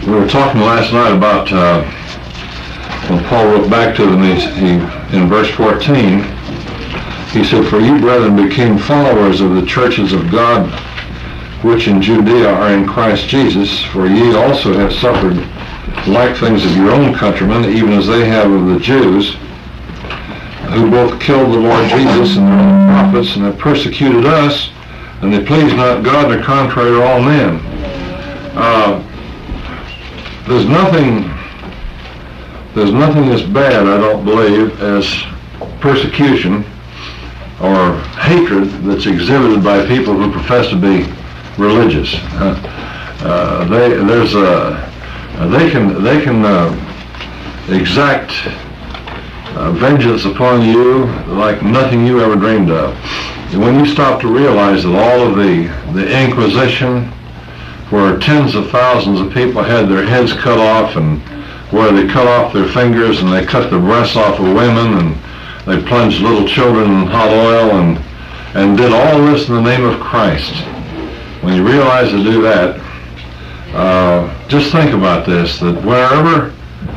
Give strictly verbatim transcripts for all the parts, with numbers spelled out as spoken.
We were talking last night about uh, when Paul wrote back to them, he, he, in verse fourteen, he said, "For you, brethren, became followers of the churches of God which in Judea are in Christ Jesus, for ye also have suffered like things of your own countrymen, even as they have of the Jews, who both killed the Lord Jesus and their own prophets, and have persecuted us, and they please not God, and are contrary to all men." Uh, there's nothing, there's nothing as bad, I don't believe, as persecution or hatred that's exhibited by people who profess to be religious. Uh, uh, they, there's a, they can, they can uh, exact uh, vengeance upon you like nothing you ever dreamed of. And when you stop to realize that all of the, the Inquisition, where tens of thousands of people had their heads cut off, and where they cut off their fingers and they cut the breasts off of women, and they plunged little children in hot oil, and, and did all this in the name of Christ. When you realize to do that, uh, just think about this, that wherever,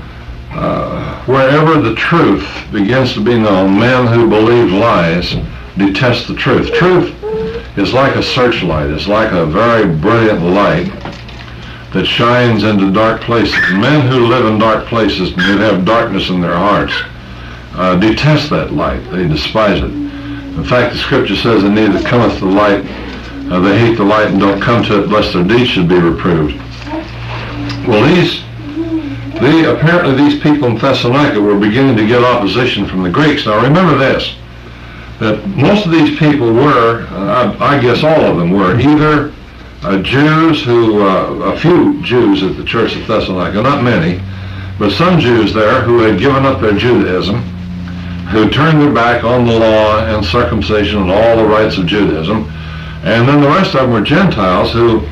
uh, wherever the truth begins to be known, men who believe lies detest the truth. Truth is like a searchlight. It's like a very brilliant light that shines into dark places. Men who live in dark places and who have darkness in their hearts uh, detest that light. They despise it. In fact, the scripture says, "And neither cometh the light, uh, they hate the light and don't come to it, lest their deeds should be reproved." Well, these, the, apparently these people in Thessalonica were beginning to get opposition from the Greeks. Now remember this, that most of these people were, uh, I, I guess all of them were, either uh, Jews who, uh, a few Jews at the church of Thessalonica, not many, but some Jews there who had given up their Judaism, who turned their back on the law and circumcision and all the rites of Judaism, and then the rest of them were Gentiles who,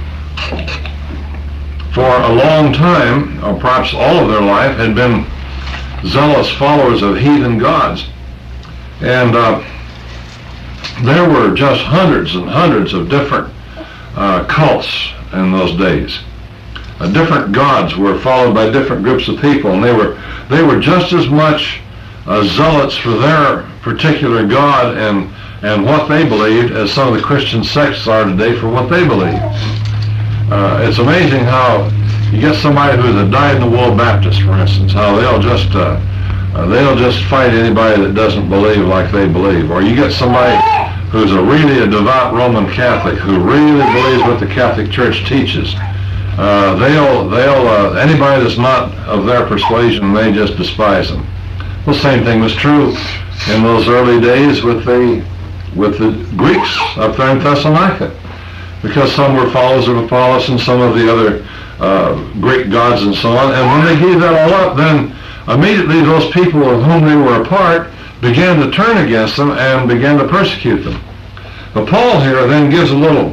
for a long time, or perhaps all of their life, had been zealous followers of heathen gods. And uh, there were just hundreds and hundreds of different uh, cults in those days. Uh, different gods were followed by different groups of people, and they were they were just as much uh, zealots for their particular god and and what they believed as some of the Christian sects are today for what they believe. Uh, it's amazing how you get somebody who's a dyed-in-the-wool Baptist, for instance, how they'll just uh, uh, they'll just fight anybody that doesn't believe like they believe, or you get somebody who's a really a devout Roman Catholic who really believes what the Catholic Church teaches. Uh, they'll, they'll, uh, anybody that's not of their persuasion, they just despise them. The same thing was true in those early days with the, with the Greeks up there in Thessalonica, because some were followers of Apollos and some of the other uh, Greek gods and so on. And when they gave that all up, then immediately those people with whom they were apart began to turn against them and began to persecute them. But Paul here then gives a little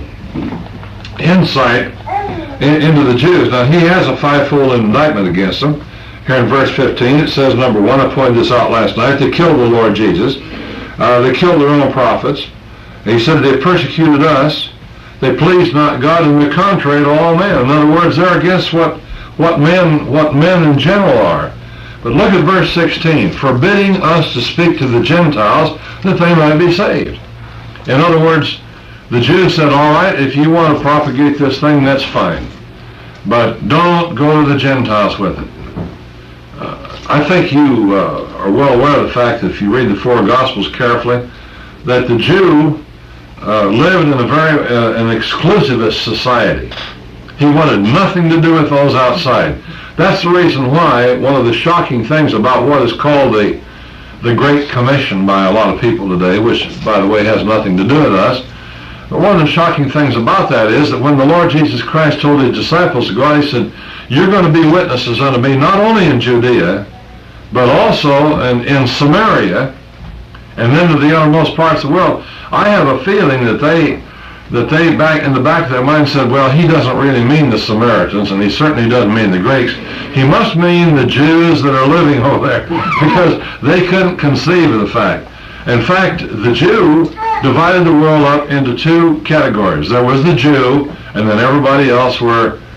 insight in, into the Jews. Now he has a fivefold indictment against them. Here in verse fifteen it says, number one, I pointed this out last night, they killed the Lord Jesus. Uh, they killed their own prophets. He said they persecuted us. They pleased not God, and they're contrary to all men. In other words, they're against what, what men what men in general are. But look at verse sixteen, forbidding us to speak to the Gentiles that they might be saved. In other words, the Jews said, all right, if you want to propagate this thing, that's fine. But don't go to the Gentiles with it. Uh, I think you uh, are well aware of the fact that if you read the four Gospels carefully, that the Jew uh, lived in a very uh, an exclusivist society. He wanted nothing to do with those outside. That's the reason why one of the shocking things about what is called the the Great Commission by a lot of people today, which, by the way, has nothing to do with us, but one of the shocking things about that is that when the Lord Jesus Christ told his disciples to go out, he said, you're going to be witnesses unto me not only in Judea, but also in, in Samaria, and then to the uttermost parts of the world. I have a feeling that they that they back in the back of their mind said, well, he doesn't really mean the Samaritans, and he certainly doesn't mean the Greeks. He must mean the Jews that are living over there, because they couldn't conceive of the fact. In fact, the Jew divided the world up into two categories. There was the Jew, and then everybody else were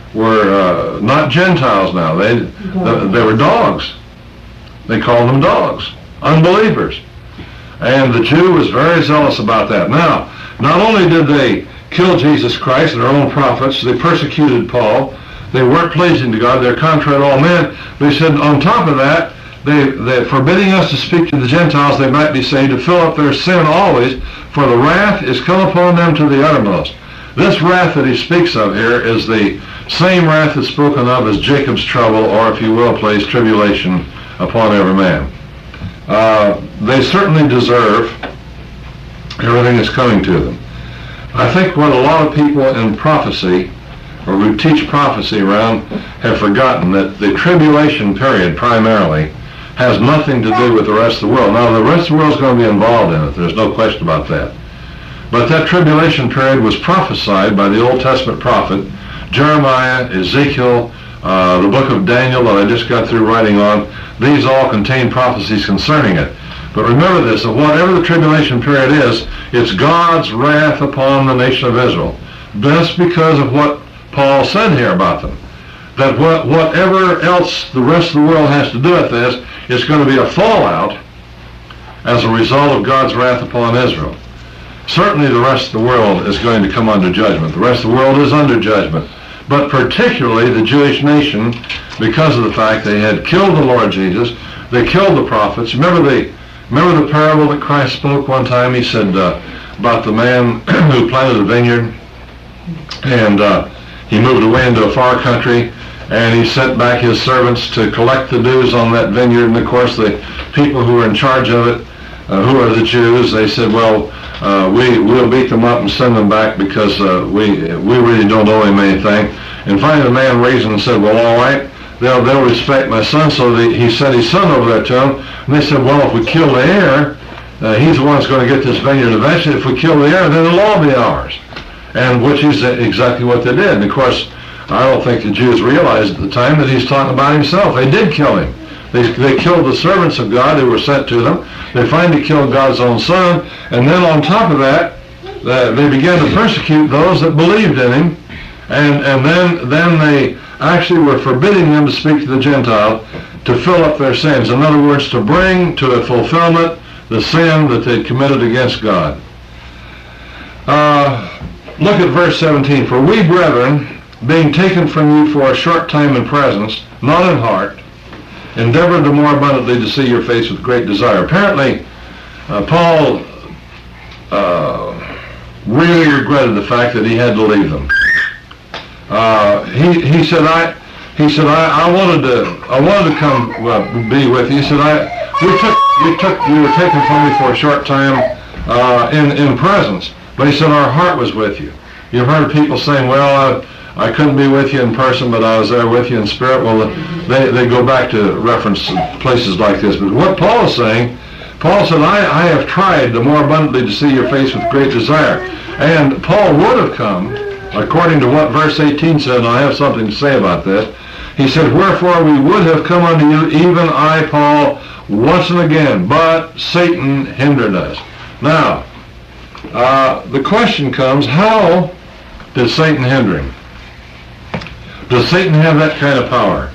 were uh, not Gentiles now. They, they they were dogs. They called them dogs, unbelievers. And the Jew was very zealous about that. Now, not only did they kill Jesus Christ and their own prophets, they persecuted Paul, they weren't pleasing to God, they're contrary to all men. They said on top of that, they, they're forbidding us to speak to the Gentiles, they might be saved, to fill up their sin always, for the wrath is come upon them to the uttermost. This wrath that he speaks of here is the same wrath that's spoken of as Jacob's trouble, or if you will, place tribulation upon every man. Uh, they certainly deserve everything that's coming to them. I think what a lot of people in prophecy, or who teach prophecy around, have forgotten that the tribulation period primarily has nothing to do with the rest of the world. Now, the rest of the world is going to be involved in it. There's no question about that. But that tribulation period was prophesied by the Old Testament prophet, Jeremiah, Ezekiel, uh, the book of Daniel that I just got through writing on. These all contain prophecies concerning it. But remember this, that whatever the tribulation period is, it's God's wrath upon the nation of Israel. That's because of what Paul said here about them. That what, whatever else the rest of the world has to do with this, it's going to be a fallout as a result of God's wrath upon Israel. Certainly the rest of the world is going to come under judgment. The rest of the world is under judgment. But particularly the Jewish nation, because of the fact they had killed the Lord Jesus, they killed the prophets. Remember the, remember the parable that Christ spoke one time? He said uh, about the man who planted a vineyard, and uh, he moved away into a far country, and he sent back his servants to collect the dues on that vineyard. And of course the people who were in charge of it, uh, who are the Jews, they said, well, uh, we, we'll beat them up and send them back because uh, we, we really don't owe him anything. And finally the man reasoned and said, well, all right, they'll, they'll respect my son. So the, he sent his son over there to them, and they said, well, if we kill the heir, uh, he's the one that's going to get this vineyard eventually. If we kill the heir, then it'll all be ours. And which is exactly what they did. And of course, I don't think the Jews realized at the time that he's talking about himself. They did kill him. They, they killed the servants of God who were sent to them. They finally killed God's own son. And then on top of that, uh, they began to persecute those that believed in him. And, and then, then they actually were forbidding them to speak to the Gentile to fill up their sins. In other words, to bring to a fulfillment the sin that they'd committed against God. Uh, look at verse seventeen. For we, brethren, being taken from you for a short time in presence, not in heart, endeavored the more abundantly to see your face with great desire. Apparently, uh, Paul uh, really regretted the fact that he had to leave them. Uh, he he said I he said I, I wanted to I wanted to come uh, be with you. He said I we took you took you were taken from me for a short time uh, in in presence, but he said our heart was with you. You've heard people saying, well, I, I couldn't be with you in person, but I was there with you in spirit. Well, they, they go back to reference places like this. But what Paul is saying, Paul said, I, I have tried the more abundantly to see your face with great desire. And Paul would have come, according to what verse eighteen said, and I have something to say about this. He said, wherefore we would have come unto you, even I, Paul, once and again, but Satan hindered us. Now, uh, the question comes, how did Satan hinder him? Does Satan have that kind of power?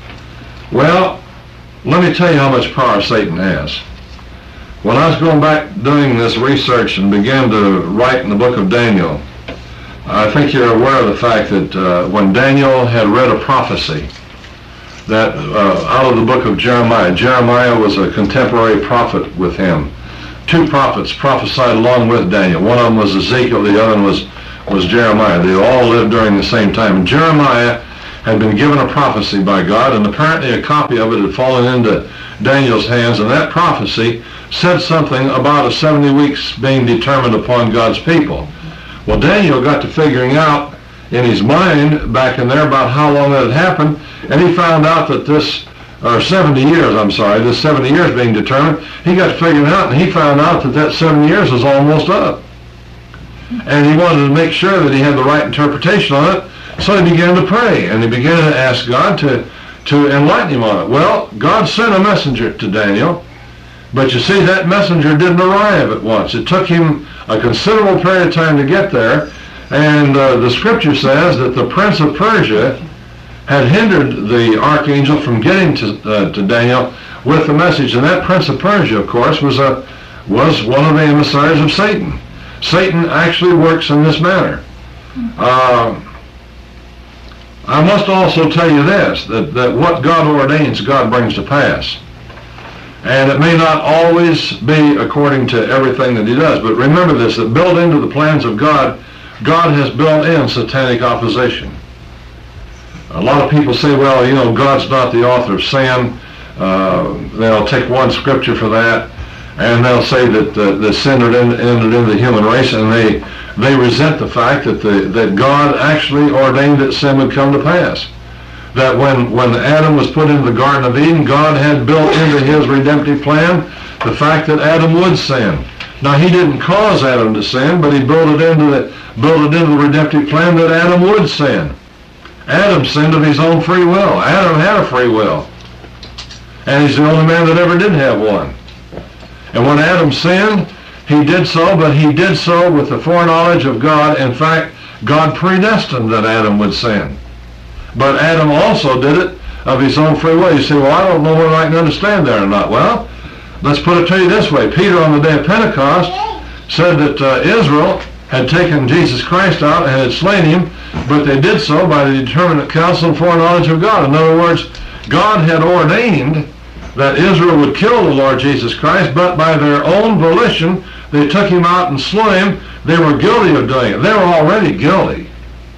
Well, let me tell you how much power Satan has. When I was going back doing this research and began to write in the book of Daniel, I think you're aware of the fact that uh, when Daniel had read a prophecy that uh, out of the book of Jeremiah, Jeremiah was a contemporary prophet with him. Two prophets prophesied along with Daniel. One of them was Ezekiel, the other one was, was Jeremiah. They all lived during the same time. And Jeremiah had been given a prophecy by God, and apparently a copy of it had fallen into Daniel's hands, and that prophecy said something about a seventy weeks being determined upon God's people. Well, Daniel got to figuring out in his mind back in there about how long that had happened, and he found out that this, or seventy years, I'm sorry, this seventy years being determined, he got to figuring out, and he found out that that seventy years was almost up. And he wanted to make sure that he had the right interpretation on it, so he began to pray, and he began to ask God to, to enlighten him on it. Well, God sent a messenger to Daniel, but you see, that messenger didn't arrive at once. It took him a considerable period of time to get there, and uh, the scripture says that the prince of Persia had hindered the archangel from getting to, uh, to Daniel with the message. And that prince of Persia, of course, was a was one of the emissaries of Satan. Satan actually works in this manner. Uh, I must also tell you this, that, that what God ordains, God brings to pass. And it may not always be according to everything that he does, but remember this, that built into the plans of God, God has built in satanic opposition. A lot of people say, well, you know, God's not the author of sin. Uh, they'll take one scripture for that, and they'll say that the, the sin entered into the human race, and they they resent the fact that the, that God actually ordained that sin would come to pass. That when, when Adam was put into the Garden of Eden, God had built into his redemptive plan the fact that Adam would sin. Now, he didn't cause Adam to sin, but he built it into the, built it into the redemptive plan that Adam would sin. Adam sinned of his own free will. Adam had a free will. And he's the only man that ever did have one. And when Adam sinned, he did so, but he did so with the foreknowledge of God. In fact, God predestined that Adam would sin. But Adam also did it of his own free will. You say, well, I don't know whether I can understand that or not. Well, let's put it to you this way. Peter, on the day of Pentecost, said that uh, Israel had taken Jesus Christ out and had slain him, but they did so by the determinate counsel and foreknowledge of God. In other words, God had ordained that Israel would kill the Lord Jesus Christ, but by their own volition, they took him out and slew him. They were guilty of doing it. They were already guilty.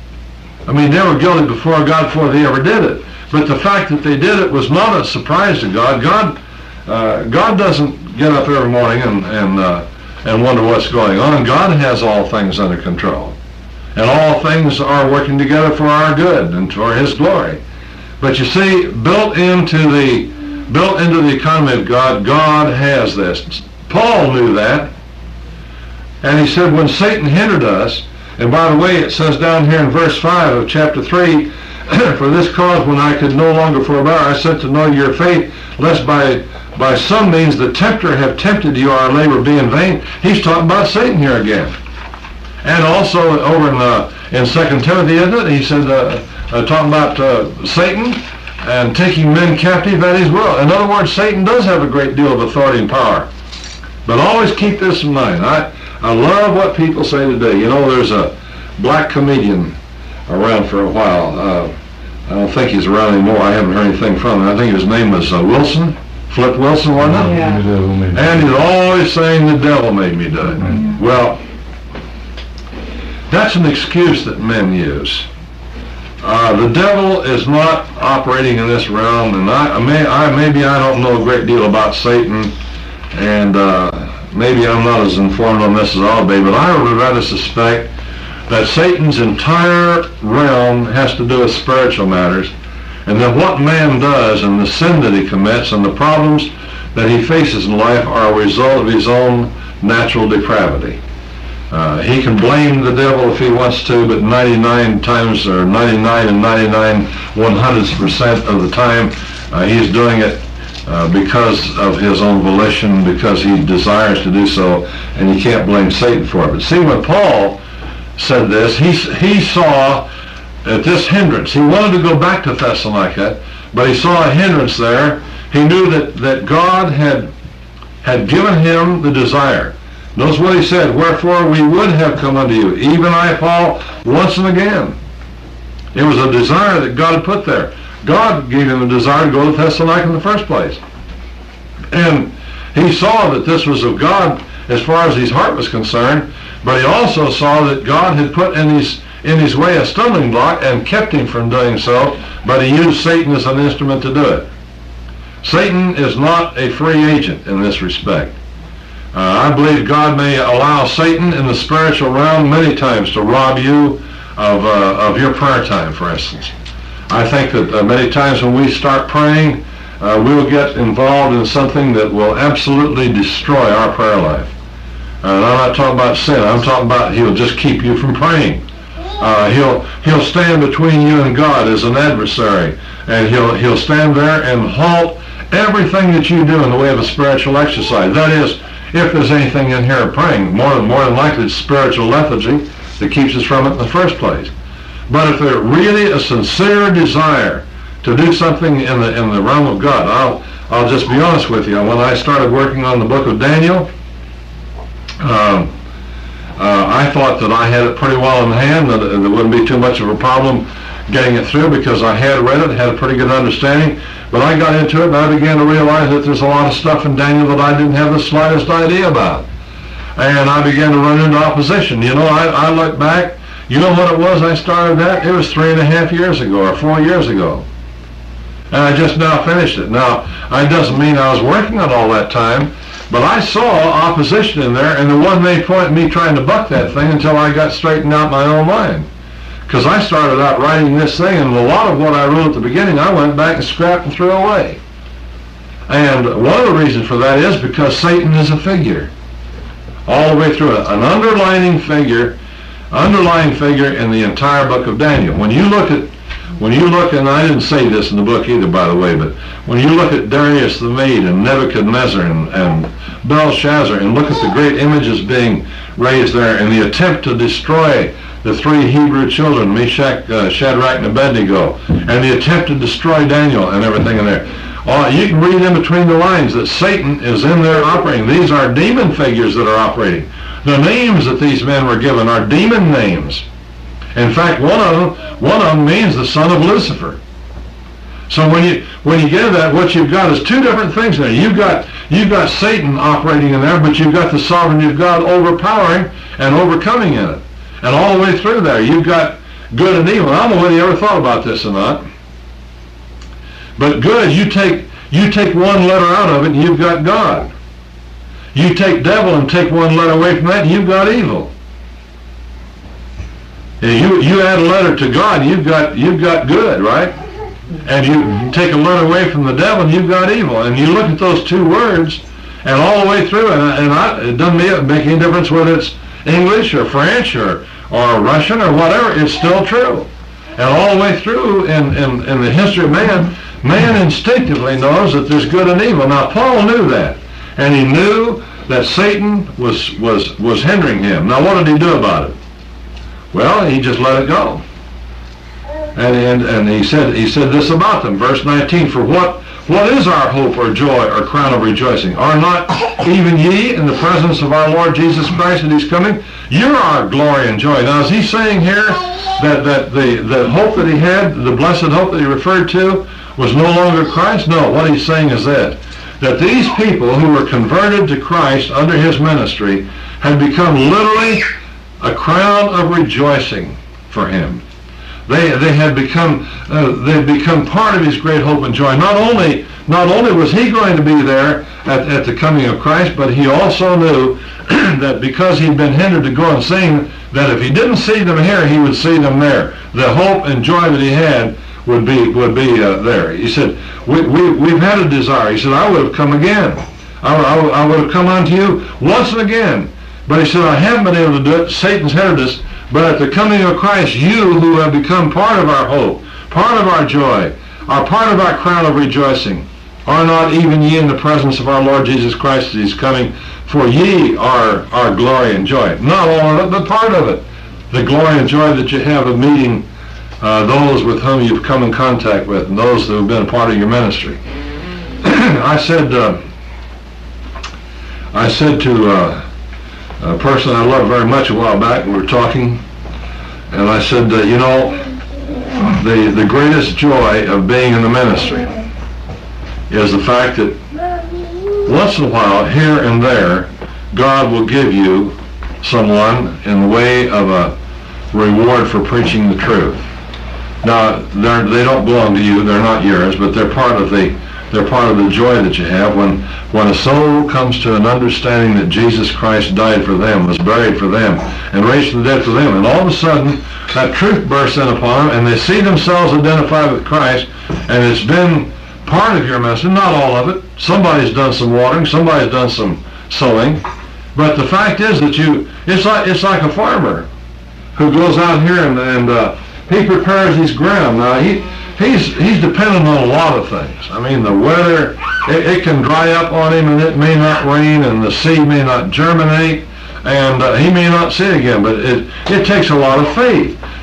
I mean, they were guilty before God, before they ever did it. But the fact that they did it was not a surprise to God. God, uh, God doesn't get up every morning and and uh, and wonder what's going on. God has all things under control, and all things are working together for our good and for His glory. But you see, built into the built into the economy of God, God has this. Paul knew that, and he said, when Satan hindered us. And by the way, it says down here in verse five of chapter three, for this cause when I could no longer forbear, I sent to know your faith, lest by by some means the tempter have tempted you, our labor be in vain. He's talking about Satan here again. And also over in uh, in Second Timothy, isn't it? He said, uh, uh, talking about uh, Satan and taking men captive at his will. In other words, Satan does have a great deal of authority and power. But always keep this in mind. I I love what people say today. You know, there's a black comedian around for a while. Uh, I don't think he's around anymore. I haven't heard anything from him. I think his name was uh, Wilson, Flip Wilson, wasn't it? Yeah. And he's always saying, the devil made me do it. Mm-hmm. Well, that's an excuse that men use. Uh, the devil is not operating in this realm, and I, I, may, I maybe I don't know a great deal about Satan, and uh, maybe I'm not as informed on this as I'll be, but I would rather suspect that Satan's entire realm has to do with spiritual matters, and that what man does and the sin that he commits and the problems that he faces in life are a result of his own natural depravity. Uh, he can blame the devil if he wants to, but ninety-nine times, or ninety-nine and ninety-nine one-hundredths percent of the time, uh, he's doing it Uh, because of his own volition, because he desires to do so, and you can't blame Satan for it. But see, when Paul said this, he, he saw at this hindrance. He wanted to go back to Thessalonica, but he saw a hindrance there. He knew that, that God had, had given him the desire. Notice what he said, wherefore we would have come unto you, even I, Paul, once and again. It was a desire that God had put there. God gave him a desire to go to Thessalonica in the first place. And he saw that this was of God as far as his heart was concerned, but he also saw that God had put in his, in his way a stumbling block and kept him from doing so, but he used Satan as an instrument to do it. Satan is not a free agent in this respect. Uh, I believe God may allow Satan in the spiritual realm many times to rob you of, uh, of your prayer time, for instance. I think that uh, many times when we start praying, uh, we'll get involved in something that will absolutely destroy our prayer life. Uh, and I'm not talking about sin. I'm talking about he'll just keep you from praying. Uh, he'll he'll stand between you and God as an adversary, and he'll he'll stand there and halt everything that you do in the way of a spiritual exercise. That is, if there's anything in here praying, more than more than likely it's spiritual lethargy that keeps us from it in the first place. But if they're really a sincere desire to do something in the in the realm of God, I'll I'll just be honest with you. When I started working on the book of Daniel, um, uh, I thought that I had it pretty well in hand, that there wouldn't be too much of a problem getting it through because I had read it, had a pretty good understanding. But I got into it and I began to realize that there's a lot of stuff in Daniel that I didn't have the slightest idea about. And I began to run into opposition. You know, I, I look back, you know what it was I started that? It was three and a half years ago or four years ago. And I just now finished it. Now, it doesn't mean I was working on all that time, but I saw opposition in there, and there wasn't any point in me trying to buck that thing until I got straightened out in my own mind. Because I started out writing this thing, and a lot of what I wrote at the beginning, I went back and scrapped and threw away. And one of the reasons for that is because Satan is a figure. All the way through it. An underlining figure, underlying figure in the entire book of Daniel. When you look at, when you look, and I didn't say this in the book either, by the way, but when you look at Darius the Mede and Nebuchadnezzar and, and Belshazzar, and look at the great images being raised there, and the attempt to destroy the three Hebrew children, Meshach, uh, Shadrach, and Abednego, and the attempt to destroy Daniel and everything in there. Uh, you can read in between the lines that Satan is in there operating. These are demon figures that are operating. The names that these men were given are demon names. In fact, one of them, one of them means the son of Lucifer. So when you when you get to that, what you've got is two different things there. You've got you've got Satan operating in there, but you've got the sovereignty of God overpowering and overcoming in it. And all the way through there, you've got good and evil. I don't know whether you ever thought about this or not. But good, you take you take one letter out of it, and you've got God. You take devil and take one letter away from that, and you've got evil. You you add a letter to God, and you've got you've got good, right? And you take a letter away from the devil, and you've got evil. And you look at those two words, and all the way through, and, and I, it doesn't make any difference whether it's English or French or or Russian or whatever. It's still true. And all the way through in in, in the history of man. Man instinctively knows that there's good and evil. Now, Paul knew that, and he knew that Satan was was was hindering him. Now, what did he do about it? Well, he just let it go. And and, and he said he said this about them, verse nineteen, for what what is our hope or joy or crown of rejoicing? Are not even ye in the presence of our Lord Jesus Christ that he's coming? You're our glory and joy. Now, is he saying here that, that the, the hope that he had, the blessed hope that he referred to, was no longer Christ? No, what he's saying is that, that these people who were converted to Christ under his ministry had become literally a crown of rejoicing for him. They they had become uh, they had become part of his great hope and joy. Not only not only was he going to be there at, at the coming of Christ, but he also knew that because he'd been hindered to go and sing, that if he didn't see them here, he would see them there. The hope and joy that he had would be would be uh, there. He said, we, we, we've had a desire. He said, I would have come again. I, I, I would have come unto you once and again. But he said, I haven't been able to do it. Satan's hindered us. But at the coming of Christ, you who have become part of our hope, part of our joy, are part of our crown of rejoicing, are not even ye in the presence of our Lord Jesus Christ as he's coming, for ye are our glory and joy. Not all of it, but part of it. The glory and joy that you have of meeting uh, those with whom you've come in contact with, and those who have been a part of your ministry. I said, uh, I said to uh, a person I love very much a while back, we were talking, and I said, uh, you know, the, the greatest joy of being in the ministry is the fact that once in a while, here and there, God will give you someone in the way of a reward for preaching the truth. Now, they're, they don't belong to you, they're not yours, but they're part of the They're part of the joy that you have when, when a soul comes to an understanding that Jesus Christ died for them, was buried for them, and raised from the dead for them. And all of a sudden, that truth bursts in upon them, and they see themselves identified with Christ, and it's been part of your message, not all of it. Somebody's done some watering, somebody's done some sowing. But the fact is that you, it's like, it's like a farmer who goes out here and, and uh, he prepares his ground. Now, he... He's he's dependent on a lot of things. I mean, the weather, it, it can dry up on him, and it may not rain, and the seed may not germinate, and uh, he may not see it again. But it, it takes a lot of faith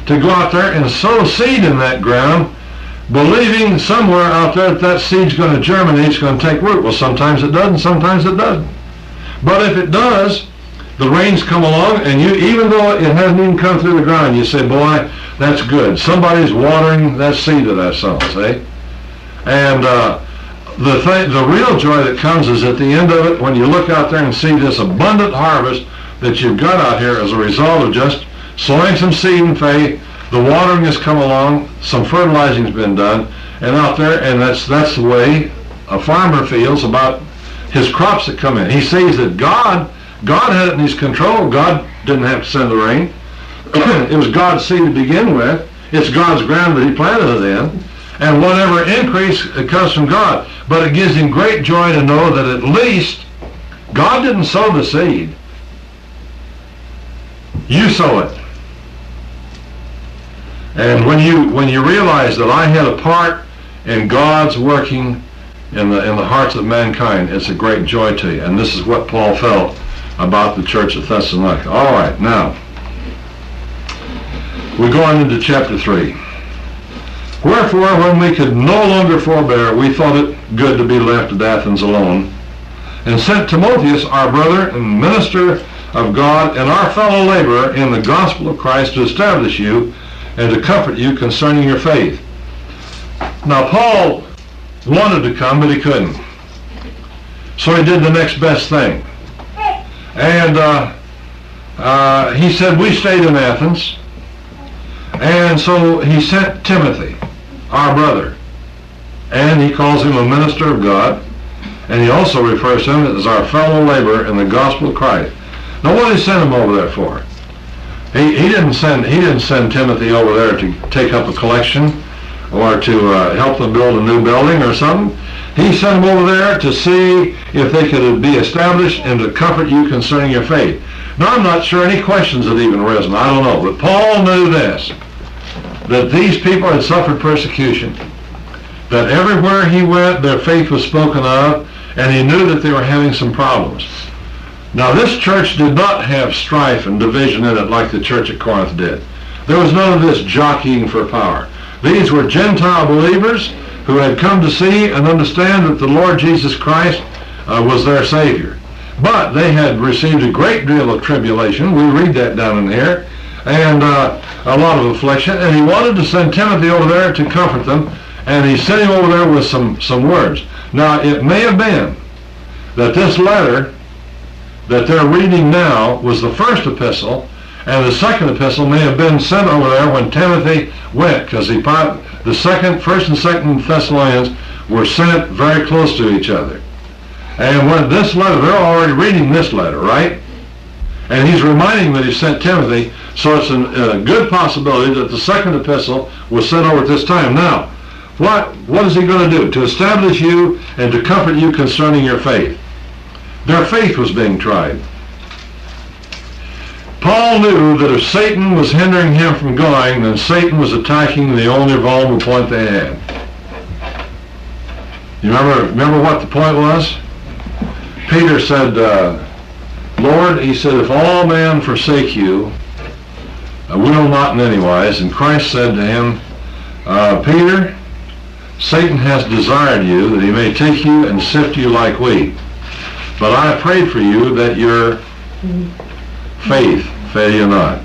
to go out there and sow seed in that ground, believing somewhere out there that that seed's going to germinate, it's going to take root. Well, sometimes it doesn't, sometimes it doesn't. But if it does, the rains come along, and you, even though it hasn't even come through the ground, you say, boy, that's good. Somebody's watering that seed that I sown, see? And uh, the thing, the real joy that comes is at the end of it, when you look out there and see this abundant harvest that you've got out here as a result of just sowing some seed in faith. The watering has come along, some fertilizing's been done, and out there, and that's that's the way a farmer feels about his crops that come in. He sees that God, God had it in his control. God didn't have to send the rain. It was God's seed to begin with. It's God's ground that he planted it in. And whatever increase, it comes from God. But it gives him great joy to know that at least God didn't sow the seed. You sow it. And when you when you realize that I had a part in God's working in the in the hearts of mankind, it's a great joy to you. And this is what Paul felt about the church at Thessalonica. All right, now we're going into chapter three. Wherefore, when we could no longer forbear, we thought it good to be left at Athens alone, and sent Timotheus, our brother and minister of God, and our fellow laborer in the gospel of Christ, to establish you and to comfort you concerning your faith. Now, Paul wanted to come, but he couldn't. So he did the next best thing. And uh, uh, he said, we stayed in Athens. And so he sent Timothy, our brother. And he calls him a minister of God. And he also refers to him as our fellow laborer in the gospel of Christ. Now, what did he send him over there for? He, he didn't send he didn't send Timothy over there to take up a collection or to uh, help them build a new building or something. He sent him over there to see if they could be established and to comfort you concerning your faith. Now, I'm not sure any questions had even arisen. I don't know. But Paul knew this, that these people had suffered persecution, that everywhere he went, their faith was spoken of, and he knew that they were having some problems. Now, this church did not have strife and division in it like the church at Corinth did. There was none of this jockeying for power. These were Gentile believers who had come to see and understand that the Lord Jesus Christ uh, was their Savior. But they had received a great deal of tribulation. We read that down in here. And uh, a lot of affliction. And he wanted to send Timothy over there to comfort them. And he sent him over there with some, some words. Now, it may have been that this letter that they're reading now was the first epistle, and the second epistle may have been sent over there when Timothy went, because he the second, first and second Thessalonians were sent very close to each other. And when this letter, they're already reading this letter, right? And he's reminding that he sent Timothy, so it's a good possibility that the second epistle was sent over at this time. Now, what what is he going to do? To establish you and to comfort you concerning your faith. Their faith was being tried. Paul knew that if Satan was hindering him from going, then Satan was attacking the only vulnerable point they had. You remember, remember what the point was? Peter said, uh, Lord, he said, if all men forsake you, I will not in any wise. And Christ said to him, uh, Peter, Satan has desired you that he may take you and sift you like wheat. But I prayed for you that your faith fail you not.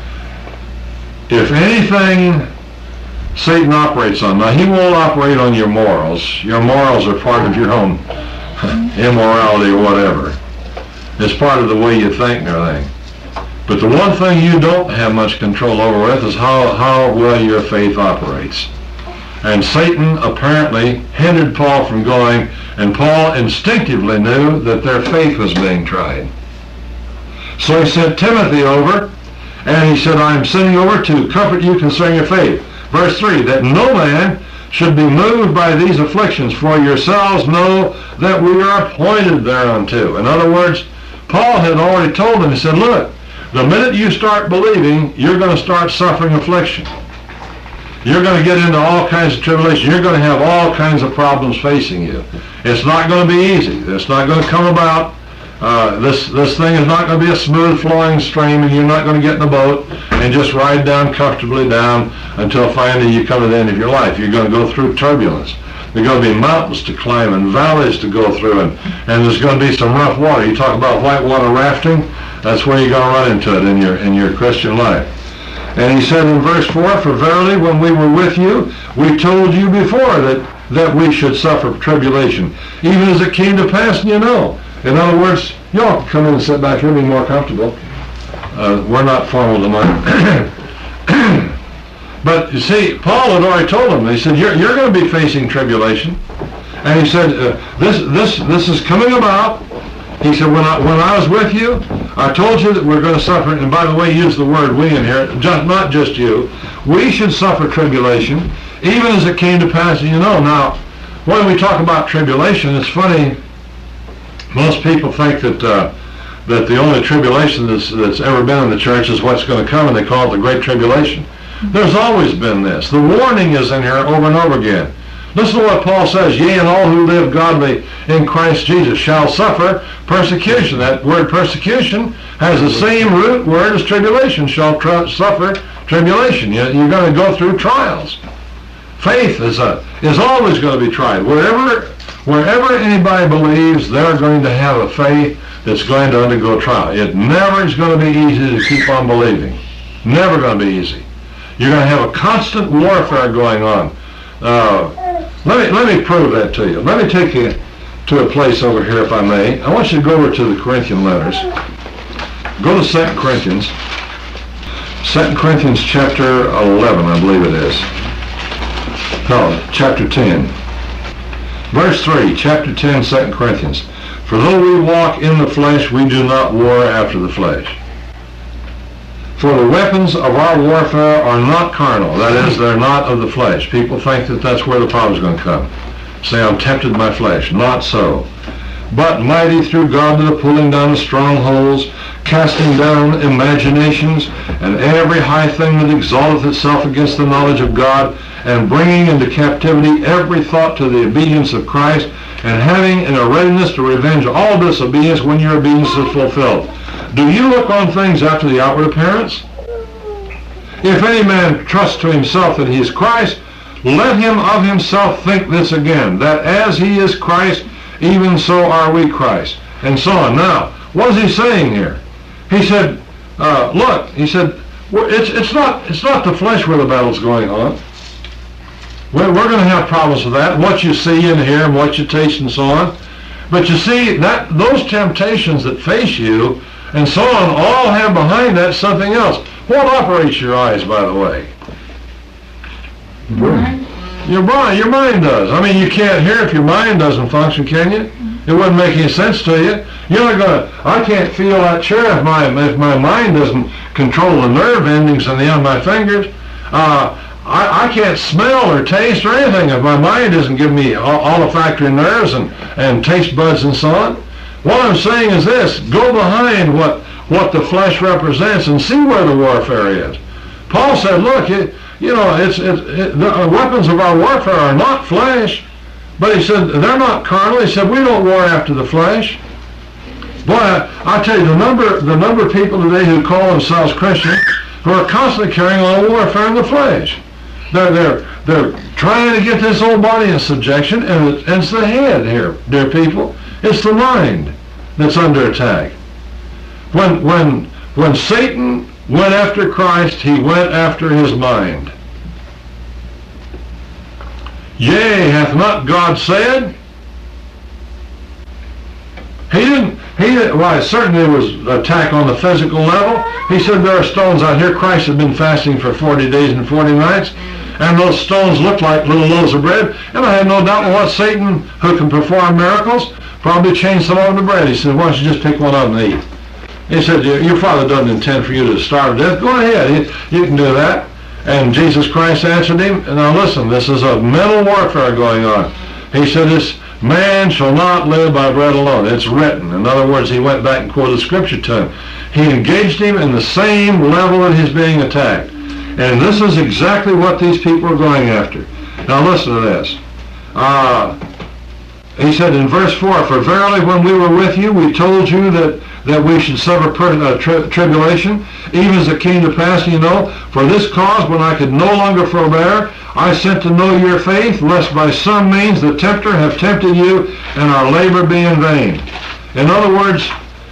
If anything Satan operates on, now he won't operate on your morals. Your morals are part of your own immorality or whatever. It's part of the way you think and everything. But the one thing you don't have much control over with is how, how well your faith operates. And Satan apparently hindered Paul from going, and Paul instinctively knew that their faith was being tried. So he sent Timothy over, and he said, I am sending over to comfort you concerning your faith. Verse three, that no man should be moved by these afflictions, for yourselves know that we are appointed thereunto. In other words, Paul had already told them, he said, look, the minute you start believing, you're going to start suffering affliction. You're going to get into all kinds of tribulation. You're going to have all kinds of problems facing you. It's not going to be easy. It's not going to come about Uh, this this thing is not going to be a smooth flowing stream, and you're not going to get in a boat and just ride down comfortably down until finally you come to the end of your life. You're going to go through turbulence. There are going to be mountains to climb and valleys to go through, and, and there's going to be some rough water. You talk about whitewater rafting, that's where you're going to run into it in your in your Christian life. And he said in verse four, "For verily when we were with you, we told you before that, that we should suffer tribulation, even as it came to pass, and you know." In other words, y'all come in and sit back here and be more comfortable. Uh, we're not formal tonight. But you see, Paul had already told them. He said, you're, you're going to be facing tribulation. And he said, uh, this this this is coming about. He said, when I, when I was with you, I told you that we're going to suffer. And by the way, use the word we in here, just, not just you. We should suffer tribulation, even as it came to pass. You know, now, when we talk about tribulation, it's funny. Most people think that uh, that the only tribulation that's, that's ever been in the church is what's going to come, and they call it the Great Tribulation. There's always been this. The warning is in here over and over again. Listen to what Paul says, "Yea, and all who live godly in Christ Jesus shall suffer persecution." That word persecution has the same root word as tribulation, shall tr- suffer tribulation. You're going to go through trials. Faith is, a, is always going to be tried. Wherever Wherever anybody believes, they're going to have a faith that's going to undergo trial. It never is going to be easy to keep on believing. Never going to be easy. You're going to have a constant warfare going on. Uh, let me let me prove that to you. Let me take you to a place over here, if I may. I want you to go over to the Corinthian letters. Go to Second Corinthians. Second Corinthians chapter eleven, I believe it is. No, chapter ten. Verse three, chapter ten, Second Corinthians. "For though we walk in the flesh, we do not war after the flesh. For the weapons of our warfare are not carnal." That is, they're not of the flesh. People think that that's where the problem's going to come. Say, "I'm tempted by flesh." Not so. "But mighty through God to the pulling down of strongholds, casting down imaginations, and every high thing that exalteth itself against the knowledge of God, and bringing into captivity every thought to the obedience of Christ, and having in a readiness to revenge all disobedience when your obedience is fulfilled. Do you look on things after the outward appearance? If any man trust to himself that he is Christ, let him of himself think this again, that as he is Christ, even so are we Christ." And so on. Now, what is he saying here? He said, uh, look, he said, it's it's not it's not the flesh where the battle's going on. We're, we're going to have problems with that, what you see and hear and what you taste and so on. But you see, that those temptations that face you and so on all have behind that something else. What operates your eyes, by the way? Mind. Your mind, your mind does. I mean, you can't hear if your mind doesn't function, can you? It wouldn't make any sense to you. You're not going to, I can't feel that chair if my if my mind doesn't control the nerve endings on the end of my fingers. Uh, I, I can't smell or taste or anything if my mind isn't giving me all, olfactory nerves and, and taste buds and so on. What I'm saying is this: go behind what, what the flesh represents and see where the warfare is. Paul said, look, it, you know, it's, it's it, the weapons of our warfare are not flesh, but he said they're not carnal. He said we don't war after the flesh. Boy, I, I tell you, the number the number of people today who call themselves Christians who are constantly carrying on a warfare in the flesh. They're they're they're trying to get this old body in subjection, and it's, it's the head here, dear people. It's the mind that's under attack. When when when Satan went after Christ, he went after his mind. Yea, hath not God said? He didn't, he didn't, well, certainly it was an attack on the physical level. He said there are stones out here. Christ had been fasting for forty days and forty nights, and those stones looked like little loaves of bread. And I have no doubt what Satan, who can perform miracles, probably changed some of them to bread. He said, why don't you just pick one of them and eat? He said, your Father doesn't intend for you to starve to death. Go ahead, you, you can do that. And Jesus Christ answered him, now listen, this is a mental warfare going on. He said, this man shall not live by bread alone. It's written. In other words, he went back and quoted scripture to him. He engaged him in the same level that he's being attacked. And this is exactly what these people are going after. Now listen to this. Uh, he said in verse four, for verily when we were with you, we told you that, that we should suffer per, uh, tri- tribulation, even as it came to pass, you know, for this cause, when I could no longer forbear, I sent to know your faith, lest by some means the tempter have tempted you, and our labor be in vain. In other words,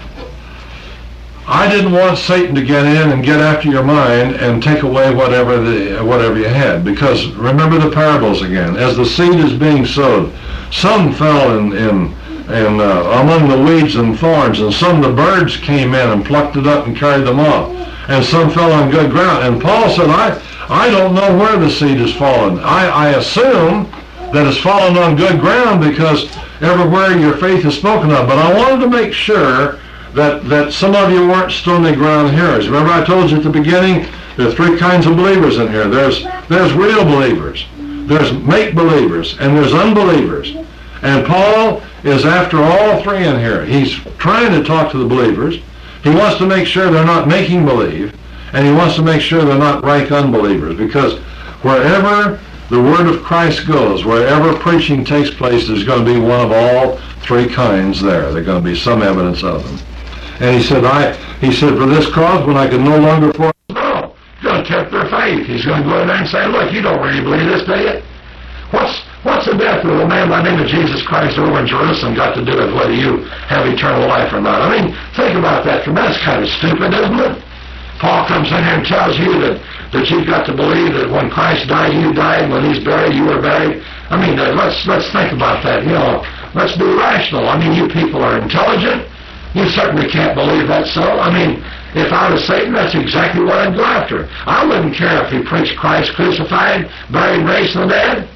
I didn't want Satan to get in and get after your mind and take away whatever the whatever you had. Because remember the parables again. As the seed is being sowed, some fell in in, in uh, among the weeds and thorns, and some the birds came in and plucked it up and carried them off, and some fell on good ground. And Paul said, I I don't know where the seed has fallen. I, I assume that it's fallen on good ground because everywhere your faith is spoken of. But I wanted to make sure that, that some of you weren't stony ground hearers. Remember I told you at the beginning, there are three kinds of believers in here. There's, there's real believers, there's make-believers, and there's unbelievers. And Paul is after all three in here. He's trying to talk to the believers. He wants to make sure they're not making believe, and he wants to make sure they're not rank unbelievers, because wherever the word of Christ goes, wherever preaching takes place, there's going to be one of all three kinds there. There's going to be some evidence of them. And he said, I, he said, for this cause, when I could no longer for no, he's going to tempt their faith. He's going to go in there and say, look, you don't really believe this, do you? What's, what's the death of a man by the name of Jesus Christ over in Jerusalem got to do with whether you have eternal life or not? I mean, think about that. That's kind of stupid, isn't it? Paul comes in here and tells you that, that you've got to believe that when Christ died, you died, and when he's buried, you were buried. I mean, uh, let's, let's think about that. You know, let's be rational. I mean, you people are intelligent. You certainly can't believe that so. I mean, if I was Satan, that's exactly what I'd go after. I wouldn't care if he preached Christ crucified, buried, raised from the dead.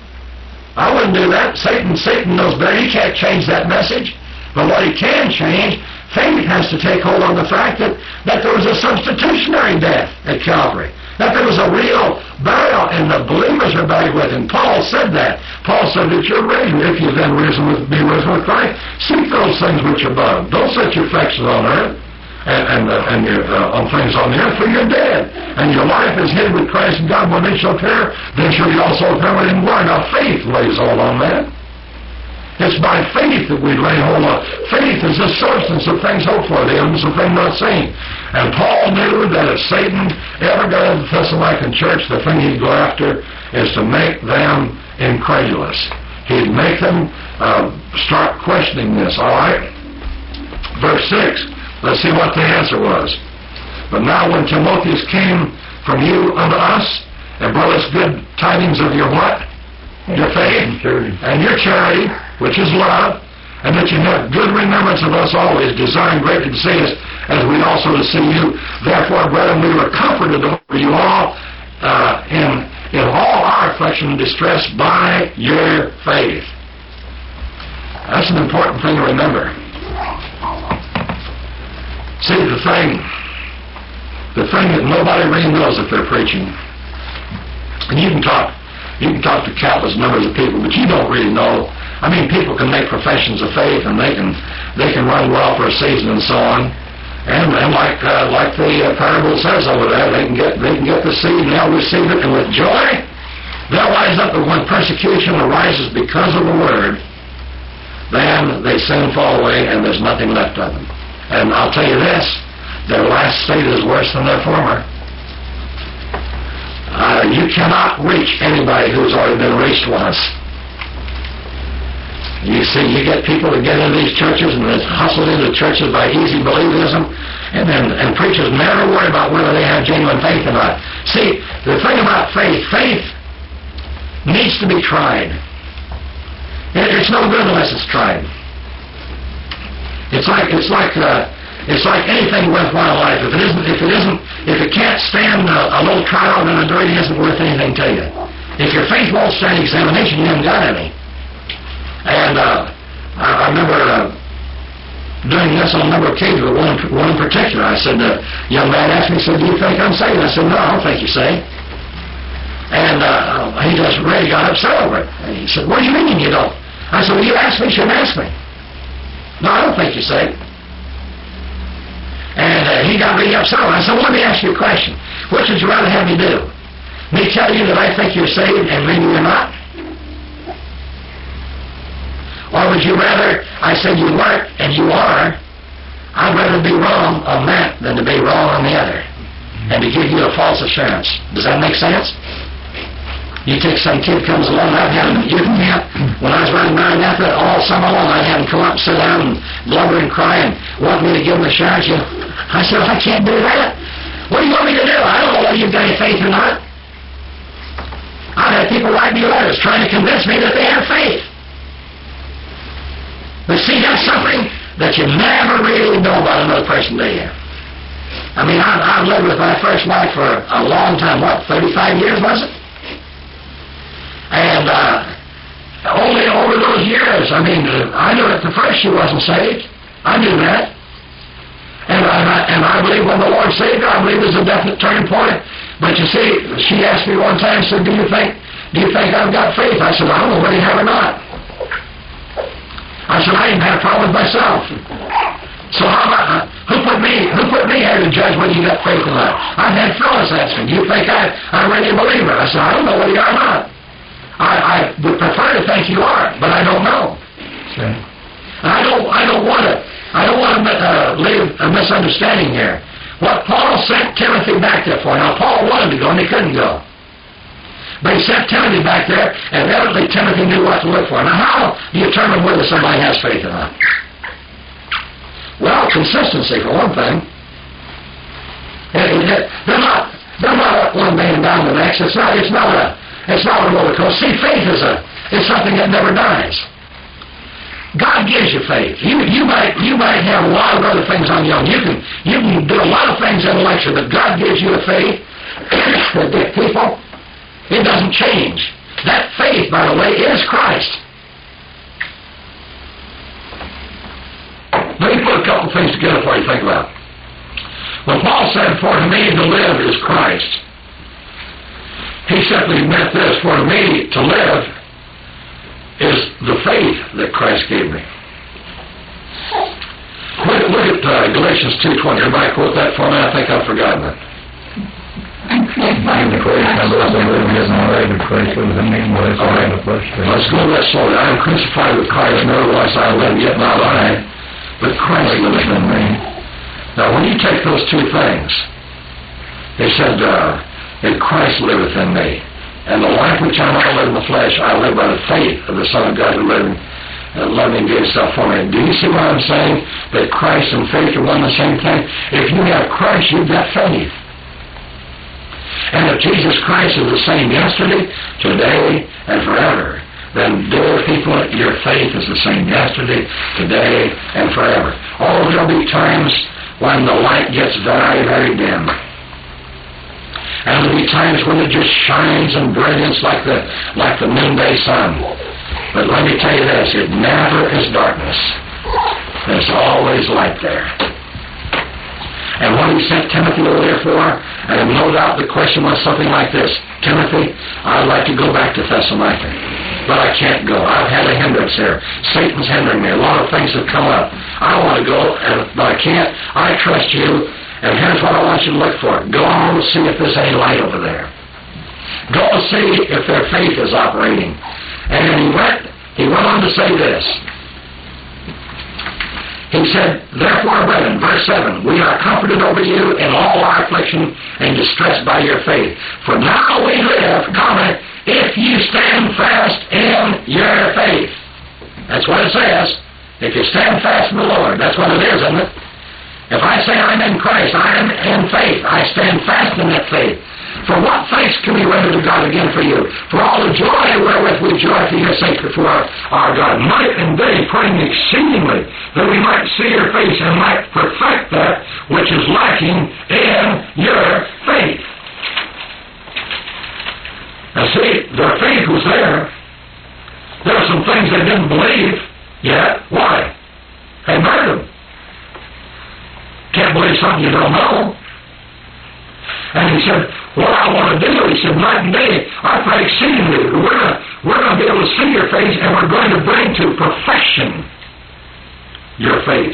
I wouldn't do that. Satan, Satan knows better. He can't change that message. But what he can change, faith has to take hold on the fact that, that there was a substitutionary death at Calvary. That there was a real burial, and the believers are buried with him. Paul said that. Paul said that you're risen, if you've been risen with, be risen with Christ. Seek those things which are above. Don't set your affections on earth and, and, uh, and your, uh, on things on the earth, for you're dead. And your life is hid with Christ in God. When he shall appear, then shall you also appear with him in glory. Now faith lays hold on that. It's by faith that we lay hold on. Faith is the substance of things hoped for, the evidence of things not seen. And Paul knew that if Satan ever got into the Thessalonican church, the thing he'd go after is to make them incredulous. He'd make them uh, start questioning this, all right? Verse six, let's see what the answer was. But now when Timotheus came from you unto us, and brought us good tidings of your what? Your faith and your charity, which is love, and that you have good remembrance of us always, desiring greatly to see us, as we also to see you. Therefore, brethren, we were comforted over you all uh, in, in all our affliction and distress by your faith. That's an important thing to remember. See, the thing, the thing that nobody really knows if they're preaching, and you can talk You can talk to countless numbers of people, but you don't really know. I mean, people can make professions of faith, and they can they can run well for a season and so on. And, and like uh, like the uh, parable says over there, they can get they can get the seed, and they'll receive it, and with joy, they'll rise up. But when persecution arises because of the word, then they soon fall away, and there's nothing left of them. And I'll tell you this: their last state is worse than their former. Uh, you cannot reach anybody who's already been reached once. You see, you get people that get into these churches and they're hustled into churches by easy believism, and then and preachers never worry about whether they have genuine faith or not. See, the thing about faith, faith needs to be tried. It's no good unless it's tried. It's like it's like uh, it's like anything worthwhile in life. If it isn't, if it isn't, if it can't stand a, a little trial, then it really isn't worth anything to you. If your faith won't stand examination, you haven't got any. And uh, I, I remember uh, doing this on a number of occasions with one, one in particular. I said, the young man asked me, he said, do you think I'm saved? I said, no, I don't think you're saved. And uh, he just really got upset over it. And he said, what do you mean you don't? I said, well, you asked me, you shouldn't ask me. No, I don't think you're saved. And uh, he got really upset. I said, well, let me ask you a question. Which would you rather have me do? Me tell you that I think you're saved and maybe you're not? Or would you rather, I said you weren't and you are, I'd rather be wrong on that than to be wrong on the other, and to give you a false assurance. Does that make sense? You take some kid comes along, I've had him at youth camp, when I was running Maranatha all summer long, I'd have him come up and sit down and blubber and cry and want me to give him assurance. You know, I said, I can't do that. What do you want me to do? I don't know whether you've got any faith or not. I've had people write me letters trying to convince me that they have faith. But see, that's something that you never really know about another person, do you? I mean, I've, I've lived with my first wife for a long time. What, thirty-five years, was it? And uh, only over those years, I mean, uh, I knew at the first she wasn't saved. I knew that. And I, and I believe when the Lord saved her, I believe it was a definite turning point. But you see, she asked me one time, said, do you think, do you think I've got faith? I said, I don't know whether you have or not. I said, I even had a problem with myself. So how about, uh, who put me, who put me here to judge whether you got faith or not? I've had fellows ask me, do you think I, I'm really a believer? I said, I don't know whether you are or not. I, I would prefer to think you are, but I don't know. Sure. I don't. I don't want to. I don't want to uh, leave a misunderstanding here. What Paul sent Timothy back there for. Now Paul wanted to go and he couldn't go, but he sent Timothy back there, and evidently Timothy knew what to look for. Now, how do you determine whether somebody has faith or not? Well, consistency for one thing. They're not. They're not one man down the next. It's not. It's not a. It's not a roller coaster. See, faith is a is something that never dies. God gives you faith. You you might you might have a lot of other things on your own. You can you can do a lot of things intellectually, but God gives you a faith that people, it doesn't change. That faith, by the way, is Christ. Let me put a couple things together for you to think about. When Paul said, "For to me to live is Christ," he simply meant this: for me to live is the faith that Christ gave me. Look, look at uh, Galatians two twenty. Everybody quote that for me? I think I've forgotten it. I'm crucified with Christ. I live so live is my way with Christ lives in me. Let's All right. Let's go that slowly. I am crucified with Christ, nevertheless I live, yet not I, but Christ lives in me. Now, when you take those two things, they said, uh, that Christ liveth in me, and the life which I now live in the flesh, I live by the faith of the Son of God who lived and loved me and gave himself for me. Do you see what I'm saying? That Christ and faith are one and the same thing? If you have Christ, you've got faith. And if Jesus Christ is the same yesterday, today, and forever, then, dear people, your faith is the same yesterday, today, and forever. Oh, there'll be times when the light gets very, very dim. And there'll be times when it just shines in brilliance like the like the noonday sun. But let me tell you this, it never is darkness. There's always light there. And what he sent Timothy over there for, I have no doubt the question was something like this: Timothy, I'd like to go back to Thessalonica, but I can't go. I've had a hindrance here. Satan's hindering me. A lot of things have come up. I want to go, but I can't. I trust you. And here's what I want you to look for. Go on and see if there's any light over there. Go and see if their faith is operating. And then he went, he went on to say this. He said, therefore, brethren, verse seven, we are comforted over you in all our affliction and distress by your faith. For now we live, comma, if you stand fast in your faith. That's what it says. If you stand fast in the Lord, that's what it is, isn't it? If I say I'm in Christ, I am in faith. I stand fast in that faith. For what thanks can we render to God again for you? For all the joy wherewith we joy for your sake before our, our God. Night and day praying exceedingly that we might see your face and might perfect that which is lacking in your faith. Now see, their faith was there. There are some things they didn't believe yet. Why? They murdered them. Can't believe something you don't know. And he said, what I want to do, he said, night and day, I pray exceedingly. We're going we're going to be able to see your face, and we're going to bring to perfection your faith.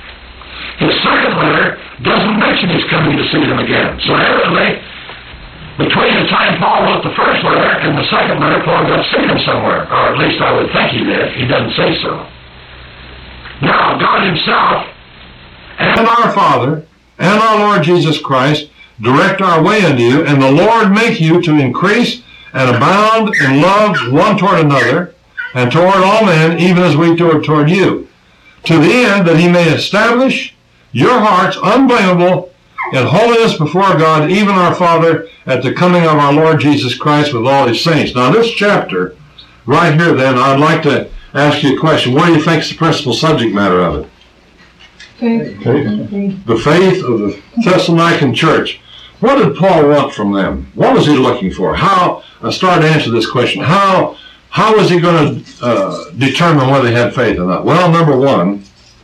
His second letter doesn't mention he's coming to see them again. So evidently, between the time Paul wrote the first letter and the second letter, Paul got sick of somewhere, or at least I would think he did. He doesn't say so. Now, God himself and our Father and our Lord Jesus Christ direct our way unto you, and the Lord make you to increase and abound in love one toward another, and toward all men, even as we do toward you, to the end that he may establish your hearts unblameable in holiness before God, even our Father, at the coming of our Lord Jesus Christ with all his saints. Now this chapter, right here then, I'd like to ask you a question. What do you think is the principal subject matter of it? Faith. Faith. The faith of the Thessalonican church. What did Paul want from them? What was he looking for? How, I started to answer this question, how, how was he going to uh, determine whether they had faith or not? Well, number one,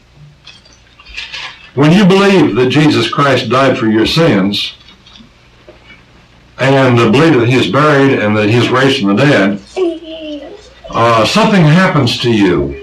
when you believe that Jesus Christ died for your sins, and uh, believe that he is buried and that he is raised from the dead, uh, something happens to you.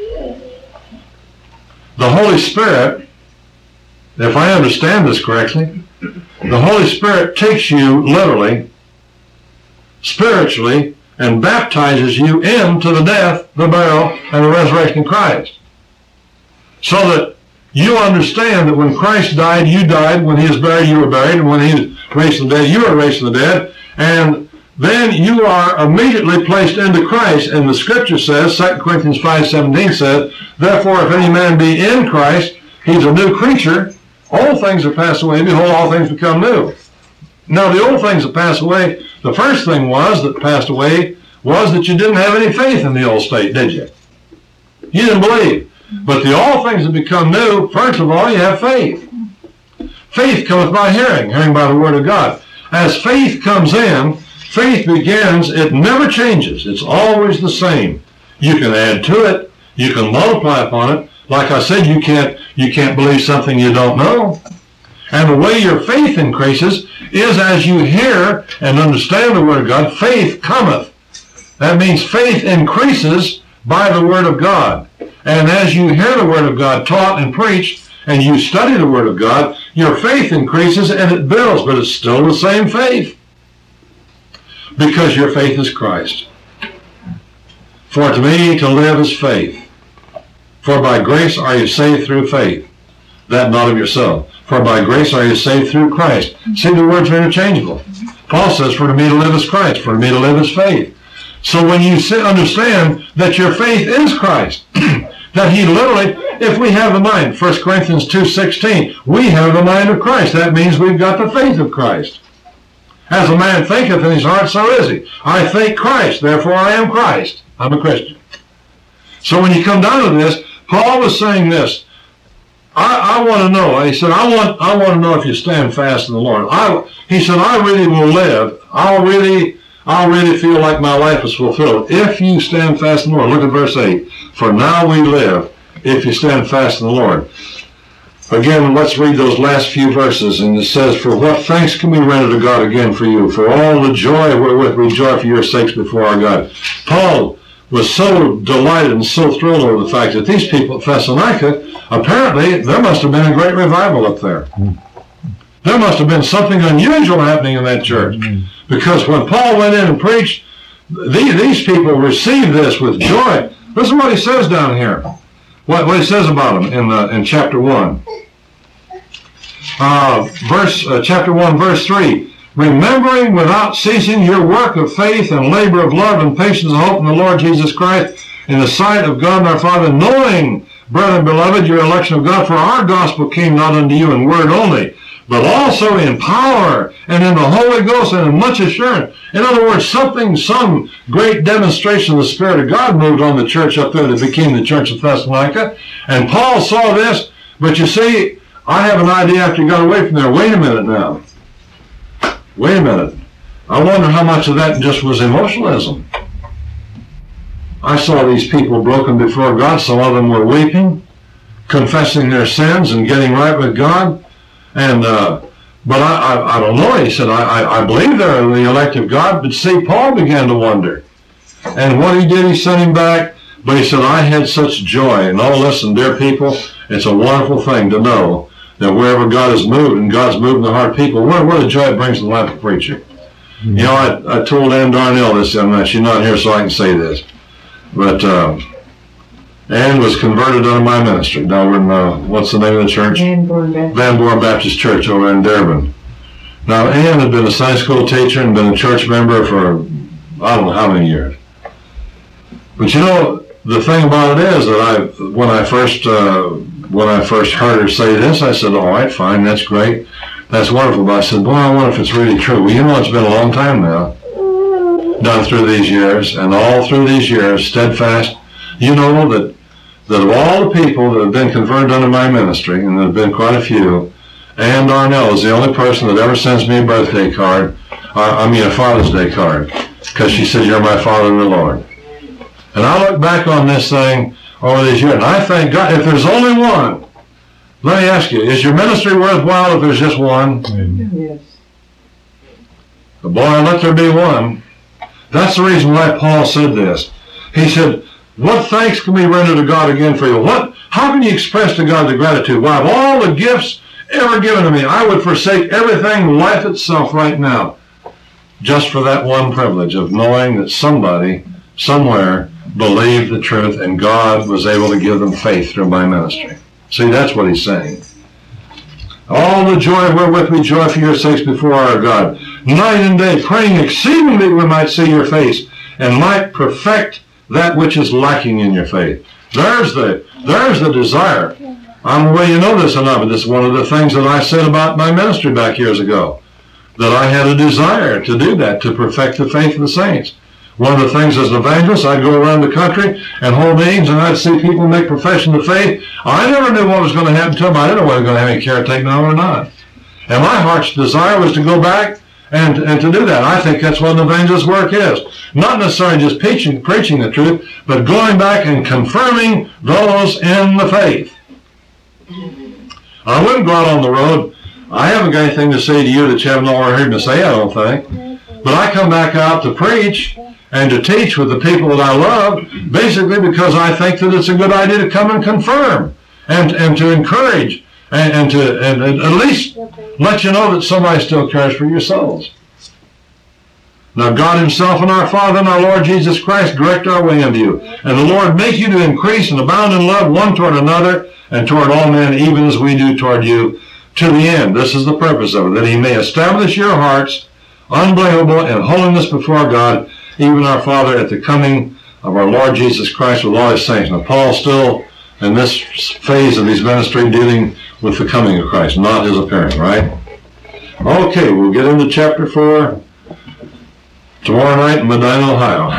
The Holy Spirit, if I understand this correctly, the Holy Spirit takes you literally, spiritually, and baptizes you into the death, the burial, and the resurrection of Christ. So that you understand that when Christ died, you died. When he was buried, you were buried. And when he was raised from the dead, you were raised from the dead. And then you are immediately placed into Christ. And the Scripture says, Second Corinthians five seventeen says, therefore, if any man be in Christ, he's a new creature. Old things are passed away. Behold, all things become new. Now, the old things that pass away, the first thing was that passed away was that you didn't have any faith in the old state, did you? You didn't believe. But the all things that become new, first of all, you have faith. Faith cometh by hearing, hearing by the word of God. As faith comes in, faith begins, it never changes. It's always the same. You can add to it. You can multiply upon it. Like I said, you can't, you can't believe something you don't know. And the way your faith increases is as you hear and understand the word of God, faith cometh. That means faith increases by the word of God. And as you hear the word of God taught and preached, and you study the word of God, your faith increases and it builds, but it's still the same faith. Because your faith is Christ. For to me to live is faith. For by grace are you saved through faith, that not of yourself. For by grace are you saved through Christ. See, the words are interchangeable. Paul says, for to me to live is Christ, for to me to live is faith. So when you understand that your faith is Christ, that he literally, if we have the mind, First Corinthians two sixteen, we have the mind of Christ. That means we've got the faith of Christ. As a man thinketh in his heart, so is he. I think Christ, therefore I am Christ. I'm a Christian. So when you come down to this, Paul was saying this, I, I want to know, he said, I want I want to know if you stand fast in the Lord. I, he said, I really will live. I'll really, I'll really feel like my life is fulfilled if you stand fast in the Lord. Look at verse eight. For now we live if you stand fast in the Lord. Again, let's read those last few verses. And it says, for what thanks can we render to God again for you, for all the joy wherewith we joy for your sakes before our God. Paul was so delighted and so thrilled over the fact that these people at Thessalonica, apparently there must have been a great revival up there. There must have been something unusual happening in that church. Because when Paul went in and preached, these people received this with joy. Listen to what he says down here. What, what he says about them in, the, in chapter one. Uh, verse, uh, chapter one, verse three. Remembering without ceasing your work of faith and labor of love and patience and hope in the Lord Jesus Christ in the sight of God and our Father, knowing, brethren beloved, your election of God, for our gospel came not unto you in word only, but also in power and in the Holy Ghost and in much assurance. In other words, something, some great demonstration of the Spirit of God moved on the church up there that became the church of Thessalonica. And Paul saw this, but you see, I have an idea after he got away from there. Wait a minute now. Wait a minute. I wonder how much of that just was emotionalism. I saw these people broken before God. Some of them were weeping, confessing their sins and getting right with God. And uh, but I, I, I don't know. He said, I, I, I believe they're the elect of God. But see, Paul began to wonder. And what he did, he sent him back. But he said, I had such joy. And oh, listen, dear people, it's a wonderful thing to know that wherever God is moved, and God's moved in the heart of people, what, what a joy it brings in the life of a preacher. You know, I, I told Ann Darnell this the other night. She's not here, so I can say this. But uh, Ann was converted under my ministry. Now we're in, uh, what's the name of the church? Van Born Baptist. Van Born Baptist Church over in Durban. Now, Ann had been a Sunday school teacher and been a church member for I don't know how many years. But you know, the thing about it is that I, when I first, uh, when I first heard her say this, I said, all right, fine, that's great. That's wonderful. But I said, boy, I wonder if it's really true. Well, you know, it's been a long time now, done through these years, and all through these years, steadfast. You know that, that of all the people that have been converted under my ministry, and there have been quite a few, Ann Darnell is the only person that ever sends me a birthday card, uh, I mean a Father's Day card, because she said, you're my Father in the Lord. And I look back on this thing over these years, and I thank God, if there's only one, let me ask you, is your ministry worthwhile if there's just one? Yes. But boy, let there be one. That's the reason why Paul said this. He said, what thanks can we render to God again for you? What? How can you express to God the gratitude? Why, of all the gifts ever given to me, I would forsake everything, life itself right now, just for that one privilege of knowing that somebody, somewhere, believed the truth and God was able to give them faith through my ministry. See, that's what he's saying. All the joy wherewith we joy for your sakes before our God, night and day, praying exceedingly we might see your face and might perfect that which is lacking in your faith. There's the, there's the desire. I don't know whether you know this or not, but this is one of the things that I said about my ministry back years ago, that I had a desire to do that, to perfect the faith of the saints. One of the things as an evangelist, I'd go around the country and hold meetings, and I'd see people make profession of faith. I never knew what was going to happen to them. I didn't know whether they were going to have any care taken on or not. And my heart's desire was to go back and, and to do that. I think that's what an evangelist's work is. Not necessarily just preaching, preaching the truth, but going back and confirming those in the faith. I wouldn't go out on the road. I haven't got anything to say to you that you haven't already heard me say, I don't think. But I come back out to preach and to teach with the people that I love, basically because I think that it's a good idea to come and confirm and, and to encourage and, and to and, and at least let you know that somebody still cares for your souls. Now God himself and our Father and our Lord Jesus Christ direct our way unto you. And the Lord make you to increase and abound in love one toward another and toward all men, even as we do toward you, to the end. This is the purpose of it, that he may establish your hearts unblameable in holiness before God, even our Father, at the coming of our Lord Jesus Christ with all his saints. Now Paul's still in this phase of his ministry dealing with the coming of Christ, not his appearing, right? Okay, we'll get into chapter four tomorrow night in Medina, Ohio.